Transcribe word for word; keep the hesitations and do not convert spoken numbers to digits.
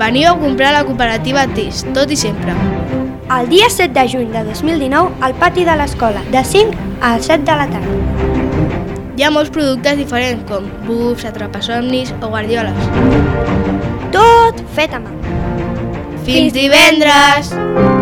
Veniu a comprar a la cooperativa Tis, tot i sempre. El dia set de juny de dos mil dinou, al pati de l'escola, de cinc a set de la tarda. Hi ha molts productes diferents, com bufs, atrapasomnis o guardioles. Tot fet a mà. Fins divendres!